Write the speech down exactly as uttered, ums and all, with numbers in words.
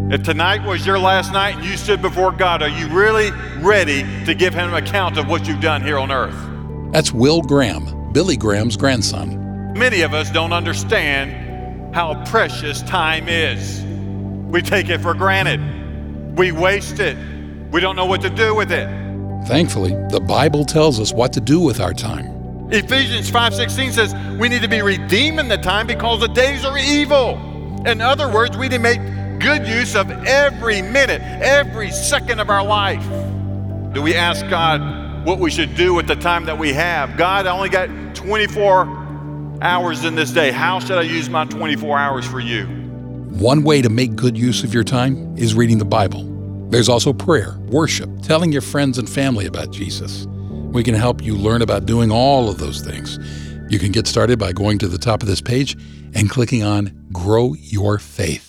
If tonight was your last night and you stood before God, are you really ready to give him an account of what you've done here on earth? That's Will Graham, Billy Graham's grandson. Many of us don't understand how precious time is. We take it for granted. We waste it. We don't know what to do with it. Thankfully, the Bible tells us what to do with our time. Ephesians five sixteen says we need to be redeeming the time because the days are evil. In other words, we need to make good use of every minute, every second of our life. Do we ask God what we should do with the time that we have? God, I only got twenty-four hours in this day. How should I use my twenty-four hours for you? One way to make good use of your time is reading the Bible. There's also prayer, worship, telling your friends and family about Jesus. We can help you learn about doing all of those things. You can get started by going to the top of this page and clicking on Grow Your Faith.